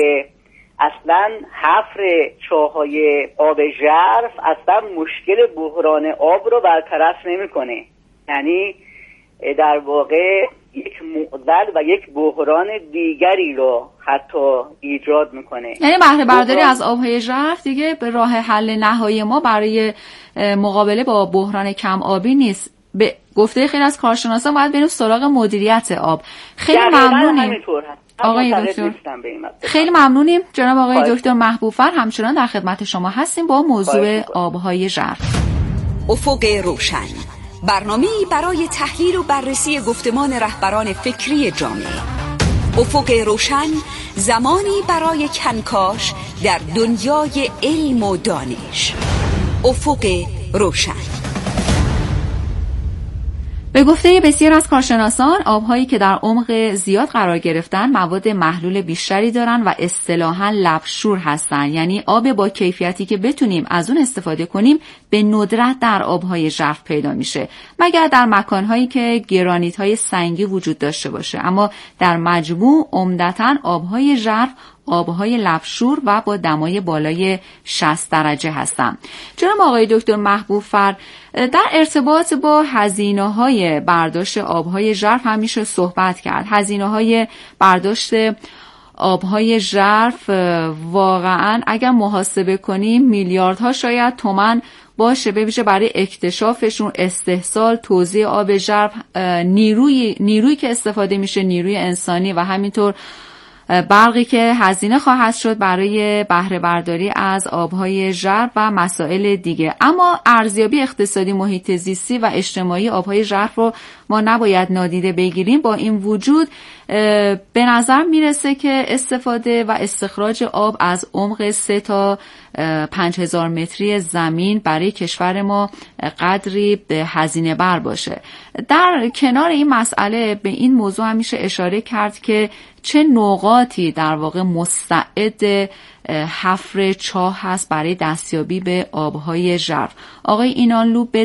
اصلا حفر چاهای آب ژرف اصلا مشکل بحران آب رو برطرف نمیکنه. یعنی در واقع یک معضل و یک بحران دیگری رو حتی ایجاد میکنه. یعنی بهره برداری از آبهای ژرف دیگه به راه حل نهایی ما برای مقابله با بحران کم آبی نیست. به گفته خیلی از کارشناسان باید بریم سراغ مدیریت آب. خیلی ممنونیم آقای دکتر. خیلی ممنونیم جناب آقای دکتر محبوب‌فر، همچنان در خدمت شما هستیم با موضوع آبهای ژرف. افق روشن، برنامه‌ای برای تحلیل و بررسی گفتمان رهبران فکری جامعه. افق روشن، زمانی برای کنکاش در دنیای علم و دانش. افق روشن. به گفته بسیار از کارشناسان، آبهایی که در عمق زیاد قرار گرفتن مواد محلول بیشتری دارن و اصطلاحاً لبشور هستن. یعنی آب با کیفیتی که بتونیم از اون استفاده کنیم به ندرت در آبهای ژرف پیدا میشه، مگر در مکانهایی که گرانیت‌های سنگی وجود داشته باشه. اما در مجموع عمدتاً آبهای ژرف آبهای لبشور و با دمای بالای 60 درجه هستند. جناب آقای دکتر محبوب‌فر، در ارتباط با هزینه‌های برداشت آبهای ژرف هم میشه صحبت کرد. هزینه‌های برداشت آبهای ژرف واقعاً اگر محاسبه کنیم میلیاردها شاید تومان باشه، ببینید برای اکتشافشون، استحصال، توزیع آب ژرف، نیرویی که استفاده میشه، نیروی انسانی و همینطور برقی که هزینه خواهد شد برای بهره برداری از آبهای ژرف و مسائل دیگه. اما ارزیابی اقتصادی، محیط زیستی و اجتماعی آبهای ژرف رو ما نباید نادیده بگیریم. با این وجود به نظر میرسه که استفاده و استخراج آب از عمق 3 تا 5000 متری زمین برای کشور ما قدری به هزینه بر باشه. در کنار این مسئله به این موضوع هم میشه اشاره کرد که چه نقاطی در واقع مستعد حفر چاه هست برای دستیابی به آبهای ژرف. آقای اینانلو به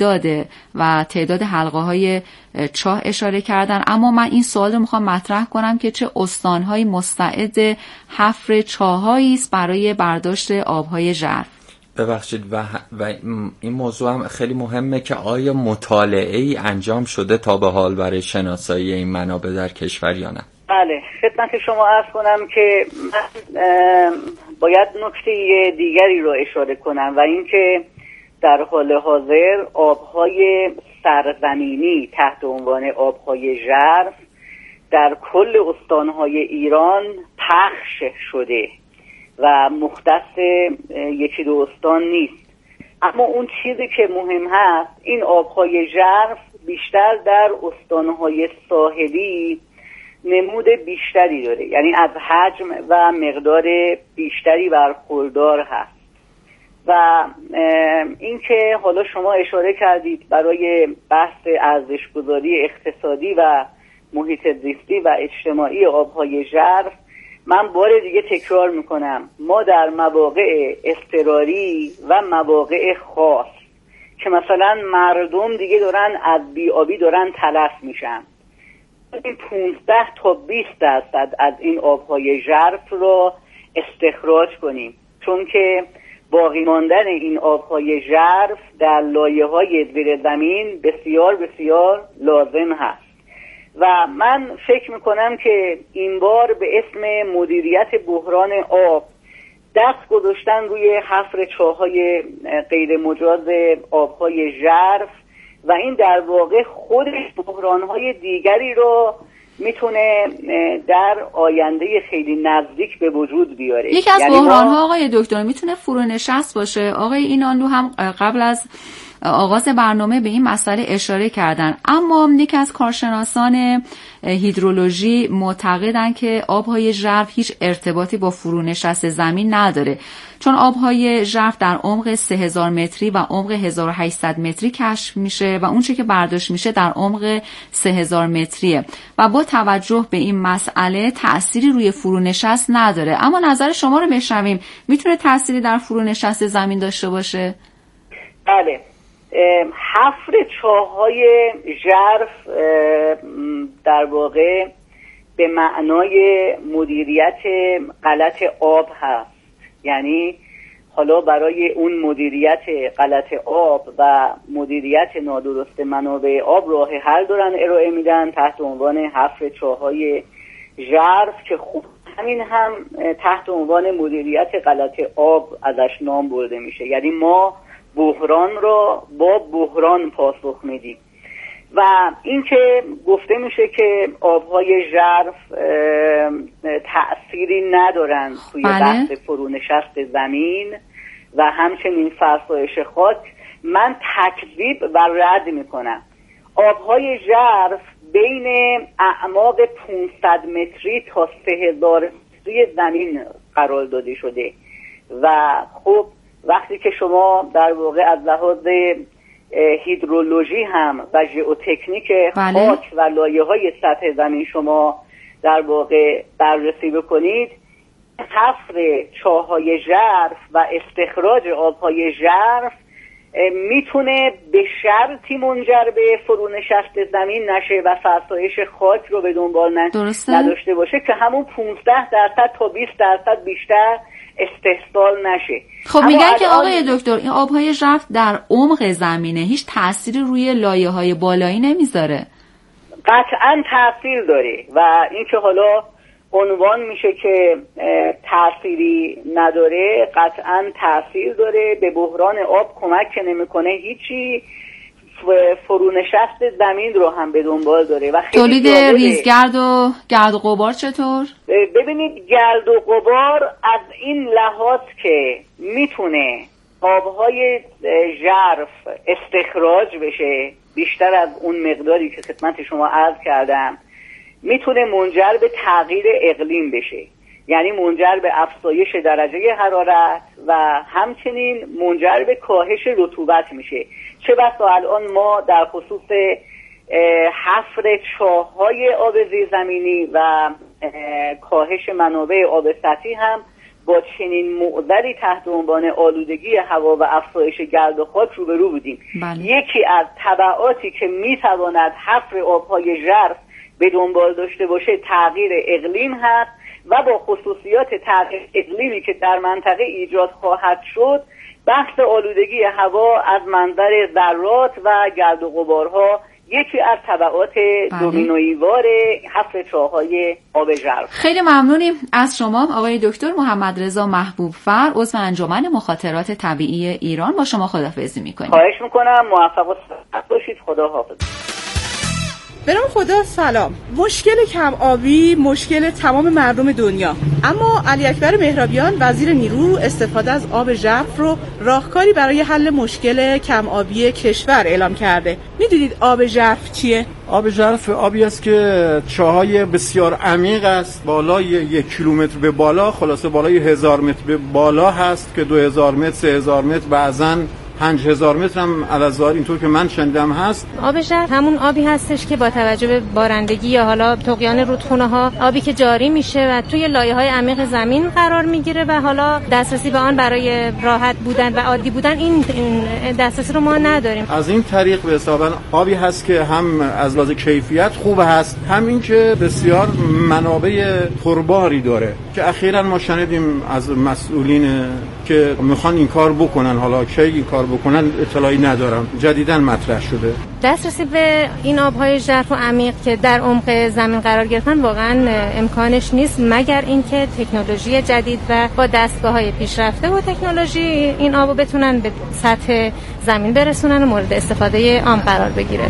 تعداد حلقه‌های چاه اشاره کردن، اما من این سوال رو میخوام مطرح کنم که چه استان‌هایی مستعد حفر چاه‌هایی است برای برداشت آبهای ژرف؟ ببخشید و این موضوع هم خیلی مهمه که آیا مطالعه‌ای انجام شده تا به حال برای شناسایی این منابع در کشور یا نه؟ بله، خدمت شما عرض کنم که من باید نکته دیگری رو اشاره کنم و اینکه در حال حاضر آبهای سرزمینی تحت عنوان آبهای ژرف در کل استانهای ایران پخش شده و مختص یکی دو استان نیست. اما اون چیزی که مهم هست، این آبهای ژرف بیشتر در استانهای ساحلی نمود بیشتری داره، یعنی از حجم و مقدار بیشتری برخوردار هست. و اینکه حالا شما اشاره کردید برای بحث ارزش‌گذاری اقتصادی و محیط زیستی و اجتماعی آبهای ژرف، من بار دیگه تکرار میکنم، ما در مواقع اضطراری و مواقع خاص که مثلا مردم دیگه دارن از بی‌آبی دارن تلف میشن، این 15 تا 20% از این آبهای ژرف رو استخراج کنیم، چون که باقی ماندن این آبهای ژرف در لایه‌های زیر زمین بسیار بسیار لازم هست. و من فکر میکنم که این بار به اسم مدیریت بحران آب دست گذاشتن روی حفر چاه‌های غیر مجاز آبهای ژرف و این در واقع خودش بحران‌های دیگری رو میتونه در آینده خیلی نزدیک به وجود بیاره. یکی از بحران‌ها آقای دکتر میتونه فرونشست باشه. آقای اینانلو هم قبل از آغاز برنامه به این مسئله اشاره کردن، اما یکی از کارشناسان هیدرولوژی معتقدن که آبهای ژرف هیچ ارتباطی با فرونشست زمین نداره، چون آبهای ژرف در عمق 3000 متری و عمق 1800 متری کشف میشه و اون چیزی که برداشت میشه در عمق 3000 متریه و با توجه به این مسئله تأثیری روی فرونشست نداره. اما نظر شما رو بشنویم، میتونه تأثیری در فرونشست زمین داشته باشه؟ بله، حفر چاه‌های ژرف در واقع به معنای مدیریت غلط آب هست. یعنی حالا برای اون مدیریت غلط آب و مدیریت نادرست منابع آب راه حل دارن ارائه میدن تحت عنوان حفر چاهای ژرف که خوب همین هم تحت عنوان مدیریت غلط آب ازش نام برده میشه. یعنی ما بحران را با بحران پاسخ میدیم. و این که گفته میشه که آبهای ژرف تأثیری ندارن توی بحث فرونشست زمین و همچنین فرسایش خاک، من تکذیب و رد میکنم. آبهای ژرف بین اعماق 500 متری تا 3000 متری زمین قرار داده شده و خب وقتی که شما در واقع از لحاظ هیدرولوژی هم و ژئوتکنیک خاک و لایه‌های سطح زمین شما در واقع بررسی بکنید، حفر چاهای ژرف و استخراج آبهای ژرف میتونه به شرطی منجر به فرونشست زمین نشه و فرسایش خاک رو به دنبال نداشته باشه که همون 15% تا 20% بیشتر استحصال نشه. خب میگن که آقای دکتر این آبهای ژرف در عمق زمینه هیچ تأثیری روی لایه‌های بالایی نمیذاره. قطعاً تأثیر داره و این که حالا عنوان میشه که تأثیری نداره، قطعاً تأثیر داره. به بحران آب کمک که نمیکنه هیچی، فرونشست زمین رو هم به دنبال داره و تولید ریزگرد و گرد و غبار چطور؟ ببینید گرد و غبار از این لحاظ که میتونه آبهای ژرف استخراج بشه بیشتر از اون مقداری که خدمت شما عرض کردم، میتونه منجر به تغییر اقلیم بشه، یعنی منجر به افزایش درجه حرارت و همچنین منجر به کاهش رطوبت میشه. چه بسا الان ما در خصوص حفر چاه‌های آب زیرزمینی و کاهش منابع آب سطحی هم با چنین معضلی تحت عنوان آلودگی هوا و افزایش گرد و خاک روبرو بودیم. یکی از تبعاتی که میتواند حفر آبهای ژرف به دنبال داشته باشه تغییر اقلیم هست و با خصوصیات تغییر اقلیمی که در منطقه ایجاد خواهد شد، بحث آلودگی هوا از منظر ذرات و گرد و غبارها یکی از تبعات دومینویوار حفر چاه‌های آب ژرف. خیلی ممنونیم از شما آقای دکتر محمد رضا محبوب فر، عضو انجمن مخاطرات طبیعی ایران. با شما خداحافظی می‌کنیم. خواهش می‌کنم، موفق و سعادت باشید. خدا حافظ. به نام خدا. سلام. مشکل کم آبی مشکل تمام مردم دنیا، اما علی اکبر مهرابیان وزیر نیرو استفاده از آب ژرف رو راهکاری برای حل مشکل کم آبی کشور اعلام کرده. میدونید آب ژرف چیه؟ آب ژرف آبی است که چاهای بسیار عمیق است، بالای 1 کیلومتر به بالا، خلاصه بالای 1000 متر به بالا هست که 2000 متر 3000 متر بعضاً 5000 متر هم الازار اینطور که من شنیدم هست. آب ژرف همون آبی هستش که با توجه به بارندگی یا حالا طغیان رودخونه ها آبی که جاری میشه و توی لایه‌های عمیق زمین قرار میگیره و حالا دسترسی به آن برای راحت بودن و عادی بودن این دسترسی رو ما نداریم. از این طریق به حساباً آبی هست که هم از لحاظ کیفیت خوب هست، هم این که بسیار منابع پرباری داره که اخیراً ما شنیدیم از مسئولین که میخوان این کار بکنن، حالا کی این کار بکنن اطلاعی ندارم، جدیداً مطرح شده. دسترسی به این آبهای ژرف و عمیق که در عمق زمین قرار گرفتن واقعا امکانش نیست مگر اینکه تکنولوژی جدید و با دستگاه‌های پیشرفته و تکنولوژی این آبو بتونن به سطح زمین برسونن و مورد استفاده عام قرار بگیره.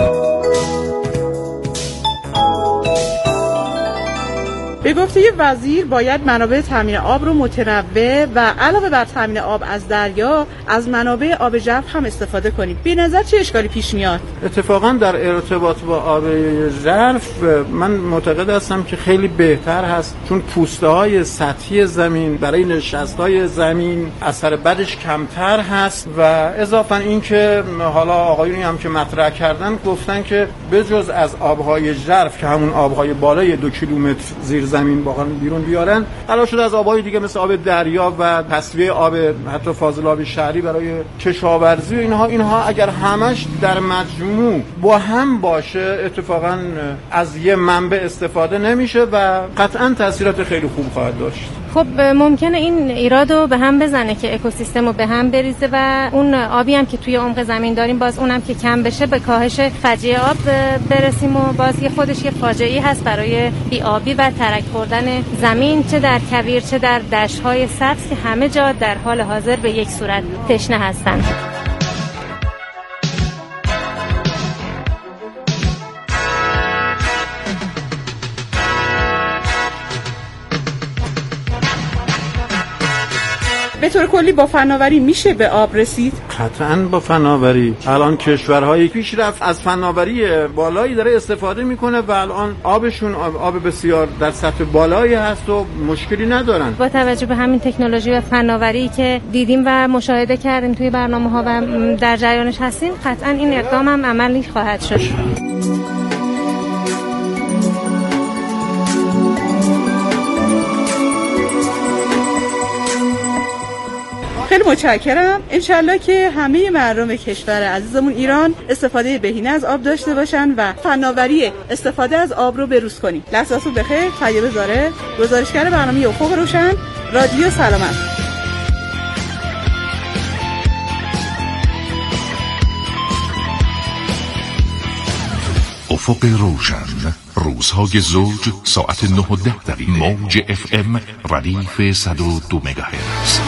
به گفته وزیر باید منابع تامین آب رو متنوع و علاوه بر تامین آب از دریا از منابع آب ژرف هم استفاده کنیم. به نظر چه اشکالی پیش میاد؟ اتفاقا در ارتباط با آب ژرف من معتقد هستم که خیلی بهتر هست، چون پوسته‌های سطحی زمین برای نشست‌های زمین اثر بدش کمتر هست و اضافاً این که حالا آقایونی هم که مطرح کردن گفتن که بجز از آبهای ژرف که همون آبهای بالای 2 کیلومتر زیر زمین واقعا بیرون بیارن، قرار شده از آب‌های دیگه مثل آب دریا و تصفیه آب حتی فاضل آب شهری برای کشاورزی و اینها اگر همش در مجموع با هم باشه، اتفاقا از یه منبع استفاده نمیشه و قطعا تاثیرات خیلی خوب خواهد داشت. خب ممکنه این ایرادو به هم بزنه که اکوسیستمو به هم بریزه و اون آبی هم که توی عمق زمین داریم باز اونم که کم بشه به کاهش فجیع آب برسیم و باز یه خودش یه فاجعه‌ای هست برای بی‌آبی و ترک خوردن زمین، چه در کویر چه در دشت‌های سبز که همه جا در حال حاضر به یک صورت تشنه هستند. به طور کلی با فناوری میشه به آب رسید؟ قطعاً با فناوری. الان کشورهای پیشرفت از فناوری بالایی داره استفاده میکنه و الان آبشون آب بسیار در سطح بالایی هست و مشکلی ندارن. با توجه به همین تکنولوژی و فناوری که دیدیم و مشاهده کردیم توی برنامه‌ها و در جریانش هستیم، قطعاً این اقدام هم عملی خواهد شد. خیلی متشکرم. انشالله که همه مردم کشور عزیزمون ایران استفاده بهینه از آب داشته باشن و فناوری استفاده از آب رو بروز کنیم. لحظاتون بخیر. طیبه زاره، گزارشگر برنامه افق روشن، رادیو سلامت. افق روشن، روزهای زوج، ساعت 9:10 موج FM ردیف 102 مگاهرتز.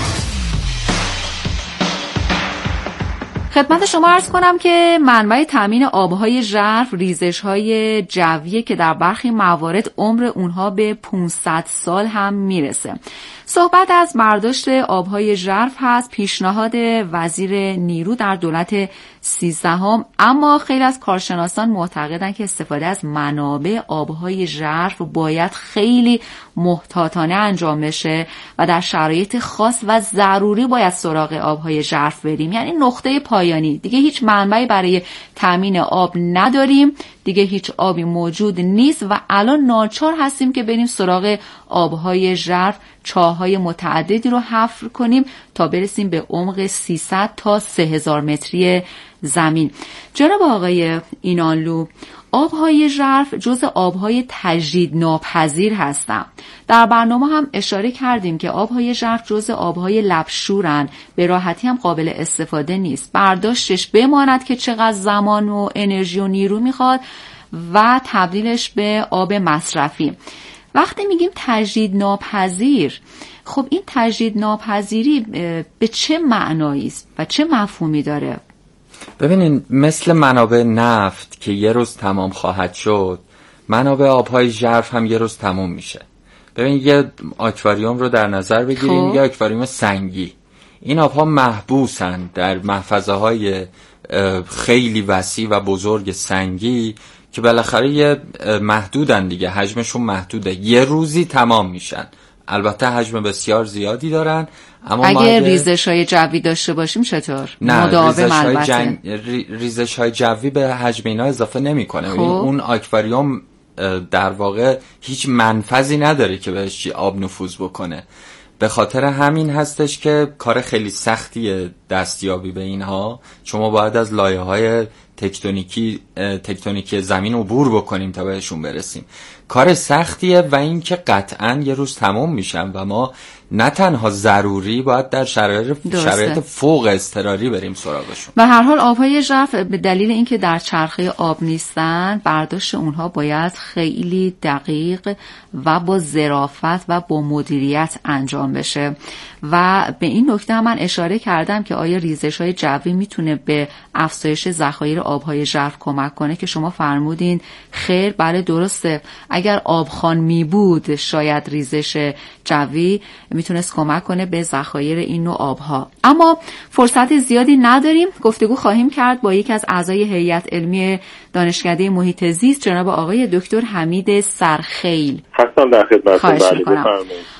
خدمت شما عرض کنم که منبع تامین آبهای ژرف ریزش‌های جویی که در برخی موارد عمر اونها به 500 سال هم میرسه. صحبت از برداشت آبهای ژرف هست، پیشنهاد وزیر نیرو در دولت 13، اما خیلی از کارشناسان معتقدند که استفاده از منابع آبهای ژرف باید خیلی محتاطانه انجام بشه و در شرایط خاص و ضروری باید سراغ آبهای ژرف بریم. یعنی نقطه پایانی، دیگه هیچ منبعی برای تامین آب نداریم، دیگه هیچ آبی موجود نیست و الان ناچار هستیم که بریم سراغ آبهای ژرف، چاه‌های متعددی رو حفر کنیم تا برسیم به عمق 300 تا 3000 متری زمین. جناب آقای اینانلو، آبهای ژرف جزء آبهای تجدید ناپذیر هستند. در برنامه هم اشاره کردیم که آبهای ژرف جزء آبهای لبشورن، به راحتی هم قابل استفاده نیست. برداشتش بماند که چقدر زمان و انرژی و نیرو میخواد و تبدیلش به آب مصرفی. وقتی میگیم تجدید ناپذیر، خب این تجدید ناپذیری به چه معنایی است و چه مفهومی داره؟ ببینین، مثل منابع نفت که یه روز تمام خواهد شد، منابع آبهای ژرف هم یه روز تمام میشه. ببین، یه آکواریوم رو در نظر بگیریم، یه آکواریوم سنگی. این آبها محبوسن در محفظه های خیلی وسیع و بزرگ سنگی که بالاخره یه محدودن دیگه، حجمشون محدوده، یه روزی تمام میشن. البته حجم بسیار زیادی دارن، اما اگه ریزش‌های جوی داشته باشیم چطور؟ نه، ریزش‌های جوی به حجم اینا اضافه نمی‌کنه. اون آکواریوم در واقع هیچ منفذی نداره که بهش آب نفوذ بکنه. به خاطر همین هستش که کار خیلی سختیه دستیابی به اینها. شما باید از لایه‌های تکتونیکی زمین عبور بکنیم تا بهشون برسیم. کار سختیه و این که قطعاً یه روز تمام میشن و ما نه تنها ضروری باید در شرایط فوق اضطراری بریم سراغشون. و هر حال آبهای ژرف به دلیل اینکه در چرخه آب نیستن، برداشت اونها باید خیلی دقیق و با ظرافت و با مدیریت انجام بشه. و به این نکته هم من اشاره کردم که آیا ریزش‌های جوی میتونه به افزایش ذخایر آبهای ژرف کمک کنه، که شما فرمودین خیر، بله درسته. اگر آبخوان می بود شاید ریزش جوی میتونست کمک کنه به ذخایر این نوع آبها. اما فرصت زیادی نداریم. گفتگو خواهیم کرد با یکی از اعضای هیئت علمی دانشکده محیط زیست، جناب آقای دکتر حمید سرخیل. هستم در خدمتتون. خواهش می‌کنم.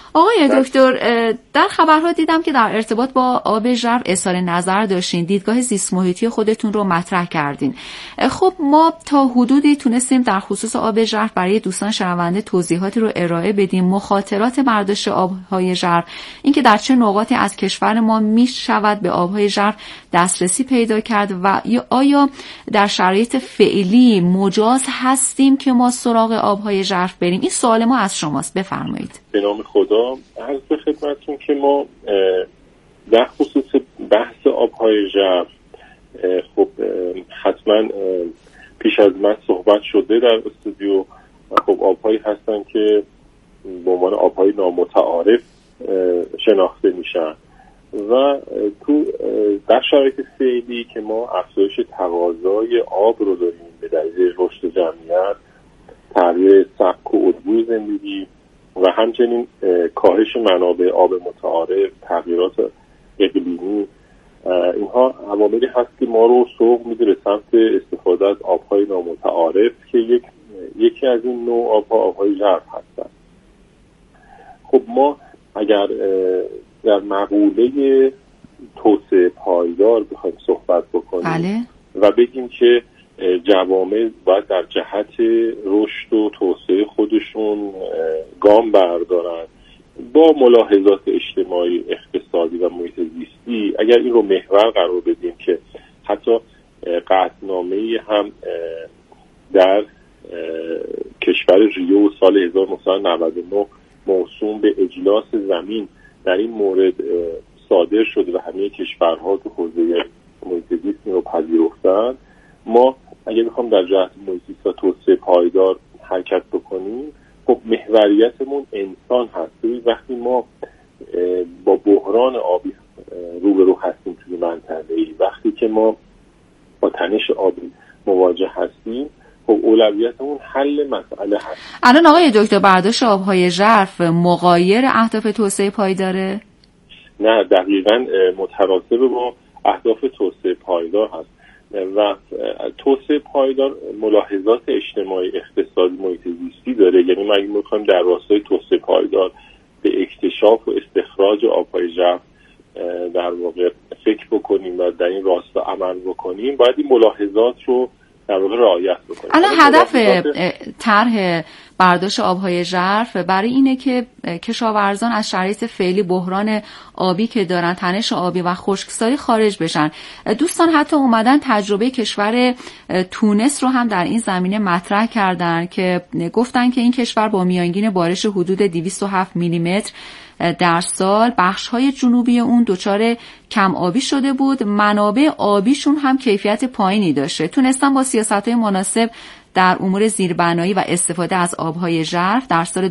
آقای دکتر، در خبرها دیدم که در ارتباط با آب ژرف اظهار نظر داشتین، دیدگاه زیست محیطی خودتون رو مطرح کردین. خب ما تا حدودی تونستیم در خصوص آب ژرف برای دوستان شنونده توضیحاتی رو ارائه بدیم، مخاطرات برداشت آبهای ژرف، اینکه در چه نقاطی از کشور ما میشود به آبهای ژرف دسترسی پیدا کرد و آیا در شرایط فعلی مجاز هستیم که ما سراغ آبهای ژرف بریم؟ این سوال ما از شماست، بفرمایید. به نام خدا، عرض به خدمتتون که ما در خصوص بحث آبهای ژرف خب حتما پیش از من صحبت شده در استودیو. خب آبهایی هستن که به عنوان آبهای نامتعارف شناخته میشن و تو در شرایط فعلی که ما افزایش تقاضای آب رو داریم به دلیل رشد جمعیت، تغییر سبک و الگوی زندگی و همچنین کاهش منابع آب متعارف، تغییرات اقلیمی، اینها عواملی هست که ما رو سوق میده به سمت استفاده از آبهای نامتعارف که یکی از این نوع آبهای ژرف هستند. خب ما اگر در مقوله توسعه پایدار بخوایم صحبت بکنیم بله. و بگیم که جوامع باید در جهت رشد و توسعه خودشون گام بردارن با ملاحظات اجتماعی، اقتصادی و محیط زیستی، اگر این رو محور قرار بدیم که حتی قطعنامه‌ای هم در کشور ریو سال 1999 موسوم به اجلاس زمین در این مورد صادر شده و همه کشورها تو حوزه محیط زیست رو پذیرفتن، ما اگر بخوام در جهت محیط زیست و توسعه پایدار حرکت بکنیم، خب محوریتمون انسان هست. وقتی ما با بحران آبی روبرو هستیم توی منطقه‌ای، وقتی که ما با تنش آبی مواجه هستیم، خب اولویتمون حل مسئله هست. الان آقای دکتر برداشت آبهای ژرف مغایر اهداف توسعه پایداره؟ نه، دقیقاً مترادف با اهداف توسعه پایدار هست و توسعه پایدار ملاحظات اجتماعی، اقتصادی، محیط زیستی داره. یعنی ما اگه می‌خوایم در راستای توسعه پایدار به اکتشاف و استخراج آبهای ژرف در واقع فکر بکنیم و در این راستا عمل بکنیم، باید این ملاحظات رو در واقع رعایت بکنیم. الان هدف طرح برداشت آبهای ژرف برای اینه که کشاورزان از شرایط فعلی بحران آبی که دارن، تنش آبی و خشکسالی خارج بشن. دوستان حتی اومدن تجربه کشور تونس رو هم در این زمینه مطرح کردن که گفتن که این کشور با میانگین بارش حدود 207 میلیمتر در سال بخش‌های جنوبی اون دچار کم آبی شده بود، منابع آبیشون هم کیفیت پایینی داشته. تونستن با سیاست‌های مناسب در امور زیربنایی و استفاده از آبهای ژرف در سال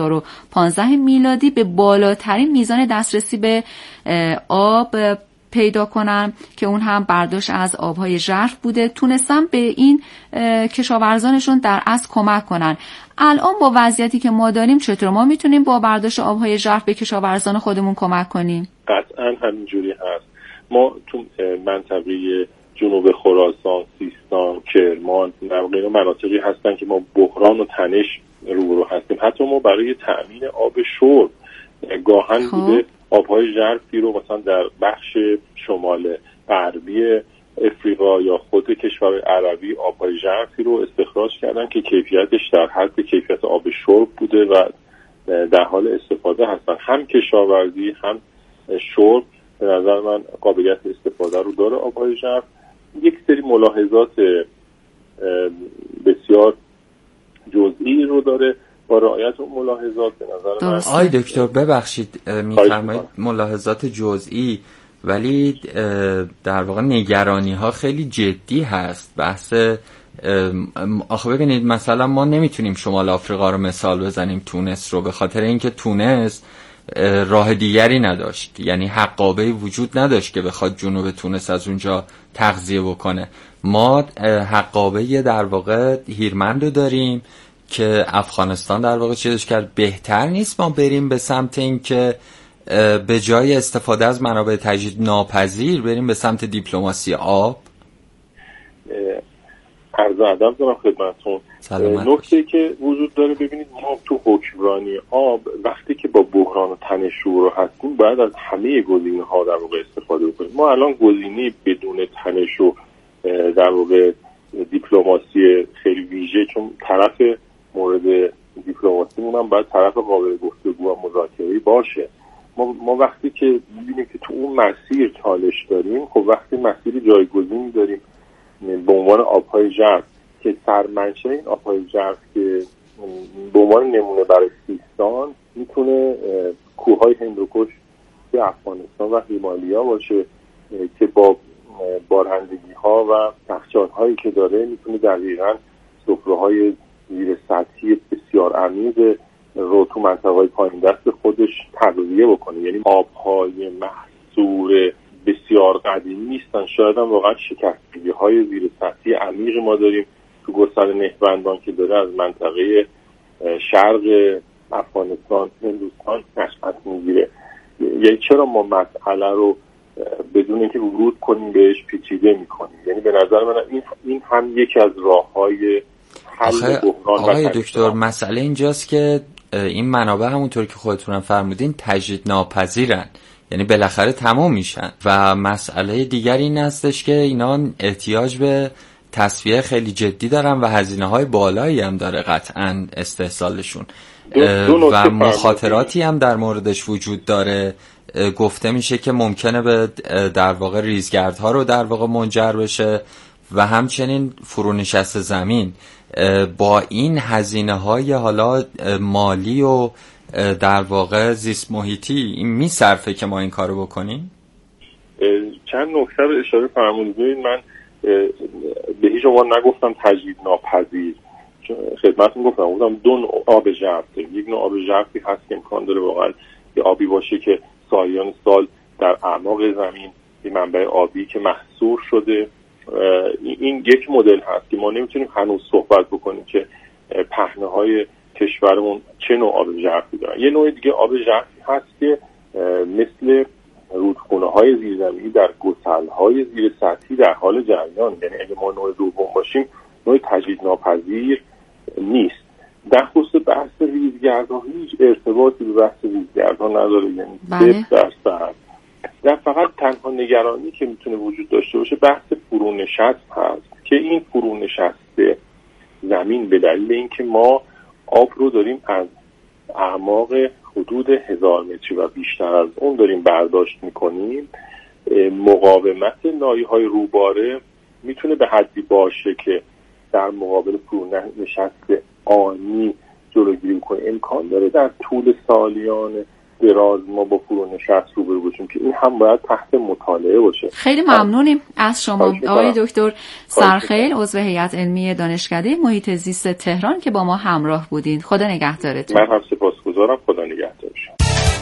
2015 میلادی به بالاترین میزان دسترسی به آب پیدا کنن که اون هم برداشت از آبهای ژرف بوده. تونستن به این کشاورزانشون در اصل کمک کنن. الان با وضعیتی که ما داریم چطور ما میتونیم با برداشت آبهای ژرف به کشاورزان خودمون کمک کنیم؟ قطعا همینجوری هست. ما تو منطقه جنوب خراسان، سیستان، کرمان، اینا مناطقی هستن که ما بحران و تنش روبرو هستیم. حتی ما برای تأمین آب شرب گاهن بوده آبهای ژرفی رو مثلا در بخش شمال غربی افریقا یا خود کشور عربی آبهای ژرفی رو استخراج کردن که کیفیتش در حد کیفیت آب شرب بوده و در حال استفاده هستن. هم کشاورزی هم شرب به نظر من قابلیت استفاده رو داره آبهای ژرف. یک سری ملاحظات بسیار جزئی رو داره. با رعایت اون ملاحظات به نظر من آی دکتر ببخشید میفرمایید ملاحظات جزئی، ولی در واقع نگرانی ها خیلی جدی هست. بحث آخه ببینید مثلا ما نمیتونیم شمال آفریقا رو مثال بزنیم، تونس رو، به خاطر اینکه تونس راه دیگری نداشت، یعنی حقابه‌ای وجود نداشت که بخواد جنوب تونس از اونجا تغذیه بکنه. ما حقابه در واقع هیرمند رو داریم که افغانستان در واقع چیزش کرد. بهتر نیست ما بریم به سمت این که به جای استفاده از منابع تجدید ناپذیر بریم به سمت دیپلماسی آب؟ عرض ادب دارم خدمتتون. نکته که وجود داره، ببینید ما تو حکمرانی آب وقتی که با بحران و تنش رو هستیم باید از همه گزینه‌ها در واقع استفاده بکنیم. ما الان گزینه بدون تنش و در واقع دیپلماسی خیلی ویژه، چون طرف مورد دیپلماسیمون هم باید طرف قابل گفتگو و مذاکره‌ای باشه. ما وقتی که می‌بینیم که تو اون مسیر چالش داریم، خب وقتی مسیر جایگزینی داریم به عنوان آب‌های ژرف که سرمنشأ این آب‌های ژرف که به عنوان نمونه برای سیستان میتونه کوههای هندوکش که افغانستان و هیمالیا باشه که با بارندگی‌ها و یخچال‌هایی که داره میتونه دقیقاً سفره‌های زیر سطحی بسیار عمیق رو تو منطقه‌های پایین دست خودش تغذیه بکنه. یعنی آب‌های محصور بسیار قدیمی نیستن، شاید هم واقعا شکستگی‌های زیر سطحی عمیق ما داریم تو گستر نهبندان که داره از منطقه شرق افغانستان هندوستان نشأت میگیره. یعنی چرا ما مسئله رو بدون اینکه ورود کنیم بهش پیچیده میکنیم؟ یعنی به نظر من این هم یکی از راه‌های حل بحران. آقای دکتر، مسئله اینجاست که این منابع همونطور که خودتون فرمودین تجدید ناپذیرن، یعنی بالاخره تمام میشن و مسئله دیگری این هستش که اینا احتیاج به تصفیه خیلی جدی دارن و هزینه‌های بالایی هم داره قطعاً استحصالشون و مخاطراتی هم در موردش وجود داره. گفته میشه که ممکنه به در واقع ریزگردها رو در واقع منجر بشه و همچنین فرونشست زمین. با این هزینه‌های حالا مالی و در واقع زیست محیطی این میصرفه که ما این کارو بکنیم؟ چند نکته رو اشاره فرمودید. من به هیچ عنوان نگفتم تجدید ناپذیر، خدمتتون گفتم دو نوع آب ژرف داریم. یک نوع آب ژرفی هست که امکان داره واقعا یه آبی باشه که سالیان سال در اعماق زمین یه منبع آبی که محصور شده. این یک مدل هست که ما نمیتونیم هنوز صحبت بکنیم که پهنه‌های کشورمون چه نوع آب ژرفی دارن. یه نوع دیگه آب ژرفی هست که مثل رودخونه‌های زیرزمینی در گسل‌های زیر سطحی در حال جریان، یعنی اگه ما نوع دوم باشیم نوع تجدید ناپذیر نیست. در خصوص بحث ریزگردها هیچ ارتباطی به بحث ریزگردها نداره، یعنی 0%. در فقط تنها نگرانی که میتونه وجود داشته باشه بحث فرونشست هست که این فرونشست زمین به دلیل اینکه ما آب رو داریم از اعماق حدود 1000 متری و بیشتر از اون داریم برداشت میکنیم، مقاومت نایه‌های روباره میتونه به حدی باشه که در مقابل فرونشست آنی جلوگیری کنه. امکان داره در طول سالیان دراز ما با فرونشست روبرو باشیم که این هم باید تحت مطالعه باشه. خیلی ممنونیم از شما آقای دکتر سرخیل، عضو هیئت علمی دانشکده محیط زیست تهران که با ما همراه بودین. خدا نگهدارتون. من هم سپاسگزارم. خدا نگهدارتون.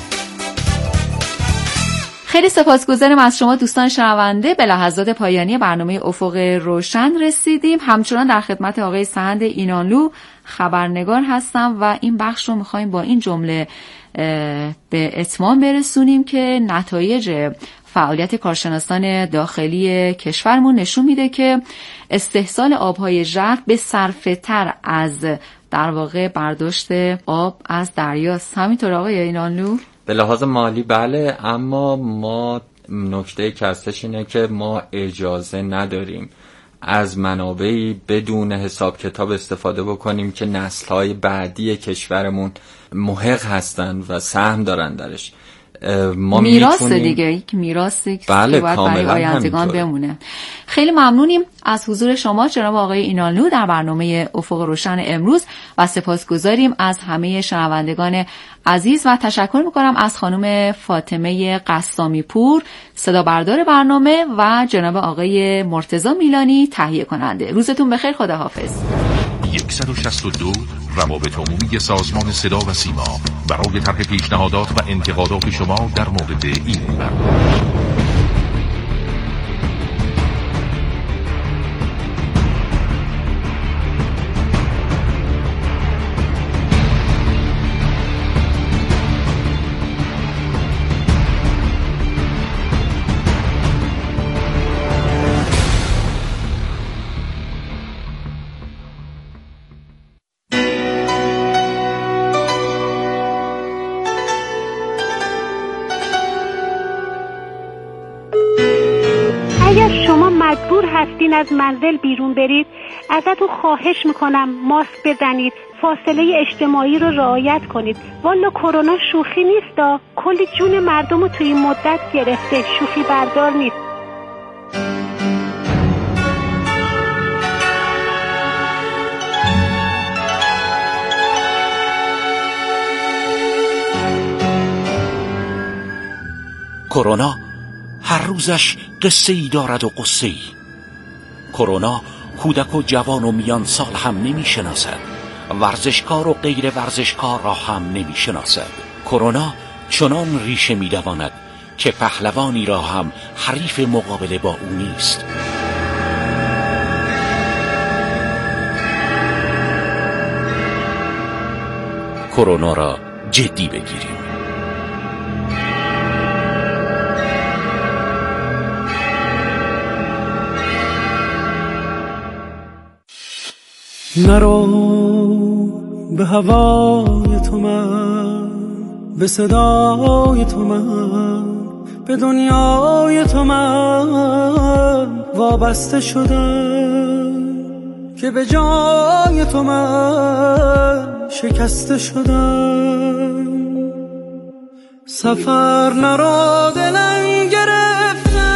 خیلی سپاسگزارم از شما دوستان شنونده. به لحظات پایانی برنامه افق روشن رسیدیم. همچنان در خدمت آقای سهند اینانلو خبرنگار هستم و این بخش رو می‌خوایم با این جمله به اتمام برسونیم که نتایج فعالیت کارشناسان داخلی کشورمون نشون میده که استحصال آبهای ژرف به صرفه‌تر از در واقع برداشت آب از دریاست. همینطور آقای اینانلو؟ به لحاظ مالی بله، اما ما نکته که هستش اینه که ما اجازه نداریم از منابعی بدون حساب کتاب استفاده بکنیم که نسل‌های بعدی کشورمون محق هستن و سهم دارن درش. ما میراث دیگه، یک میراثی که باید برای آیندگان بمونه. خیلی ممنونیم از حضور شما جناب آقای اینانلو در برنامه افق روشن امروز و سپاسگزاریم از همه شنوندگان عزیز و تشکر میکنم از خانم فاطمه قسامی پور صدا بردار برنامه و جناب آقای مرتضی میلانی تهیه کننده. روزتون بخیر. خداحافظ. 162 روابط عمومی سازمان صدا و سیما برای طرح پیشنهادات و انتقادات شما در مورد این برنامه. مجبور هستین از منزل بیرون برید، ازتون خواهش میکنم ماسک بزنید، فاصله اجتماعی رو رعایت کنید. والا کرونا شوخی نیستا، کلی جون مردم رو توی این مدت گرفته، شوخی بردار نیست. کرونا هر روزش قصه ای دارد و قصه ای. کرونا کودک و جوان و میان سال هم نمی شناسد، ورزشکار و غیر ورزشکار را هم نمی شناسد. کرونا چنان ریشه می دواند که پهلوانی را هم حریف مقابله با او نیست. کرونا را جدی بگیریم. نرو به هوای تو من، به صدای تو من، به دنیای تو من وابسته شدم، که به جای تو من شکسته شدم. سفر نرو دلم گرفته،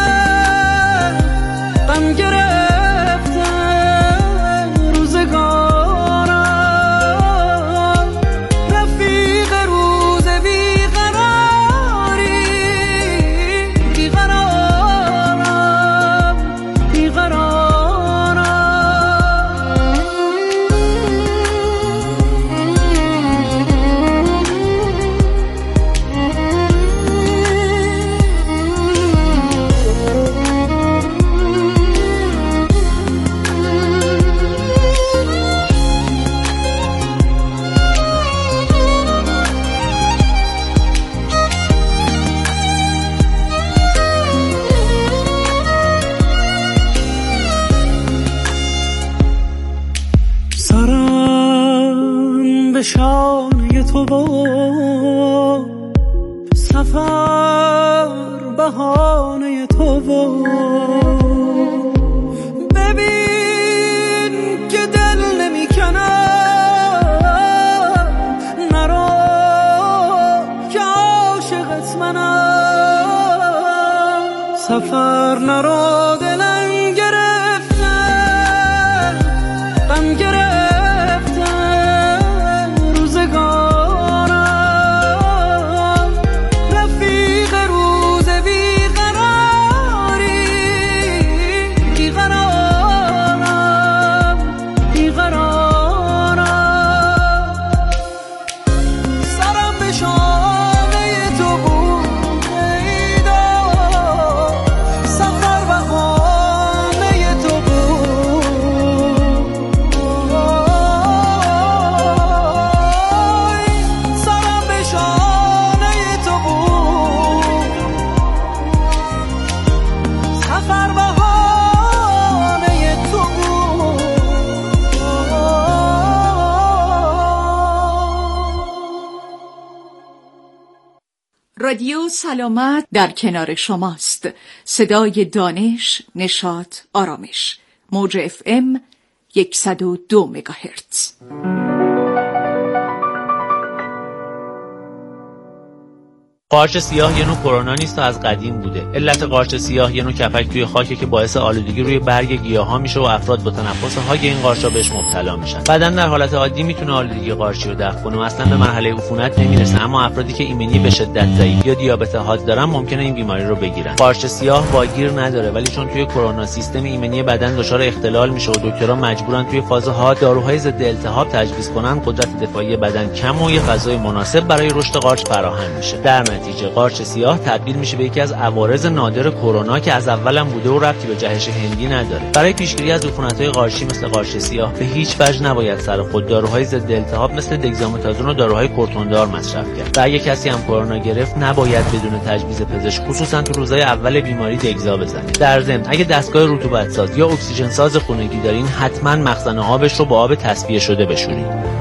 غم گرفته، شانه تو با سفر بهانه تو با، ببین که دل نمی کنم، نرو که عاشقت منم. سفر نرو دلم گرفته، غم گرفته، رادیو سلامت در کنار شماست. صدای دانش، نشاط، آرامش. موج FM 102 مگاهرتز. قارچ سیاه یه نوع کرونا نیست و از قدیم بوده. علت قارچ سیاه یه نوع کپک توی خاکه که باعث آلودگی روی برگ گیاها میشه و افراد با تنفس های این قارچا بهش مبتلا میشن. بدن در حالت عادی میتونه آلودگی قارچی رو دفع کنه و اصلا به مرحله عفونت نمیرسه، اما افرادی که ایمنی به شدت ضعیف یا دیابت حاد دارن ممکنه این بیماری رو بگیرن. قارچ سیاه واگیر نداره، ولی چون توی کرونا سیستم ایمنی بدن دچار اختلال میشه و دکترها مجبورن توی فاز حاد داروهای ضد التهاب تجویز کنن، قدرت دفاعی بدن کم و یه فضای مناسب برای رشد قارچ فراهم میشه. در نتیجه قارچ سیاه تبدیل میشه به یکی از عوارض نادر کرونا که از اول هم بوده و ربطی به جهش هندی نداره. برای پیشگیری از عفونت‌های قارچی مثل قارچ سیاه به هیچ وجه نباید سر خود داروهای ضد التهاب مثل دگزامتازون و داروهای کورتوندار مصرف کرد. و اگه کسی هم کرونا گرفت نباید بدون تجویز پزشک خصوصا تو روزهای اول بیماری دگزا بزنه. در ضمن اگه دستگاه رطوبت ساز یا اکسیژن ساز خونگی دارین حتما مخزن آبش رو با آب تصفیه شده بشورید.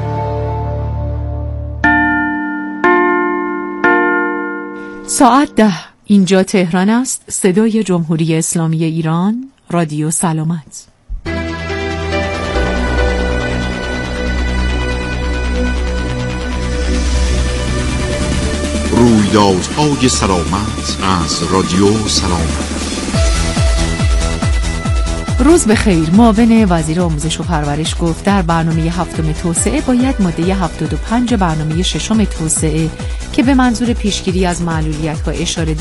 ساعت 10 اینجا تهران است. صدای جمهوری اسلامی ایران، رادیو سلامت. رویدادهای سلامت از رادیو سلامت. روز بخیر. معاون وزیر آموزش و پرورش گفت در برنامه هفتم توسعه باید ماده 75 برنامه ششم توسعه که به منظور پیشگیری از معلولیت‌ها اشاره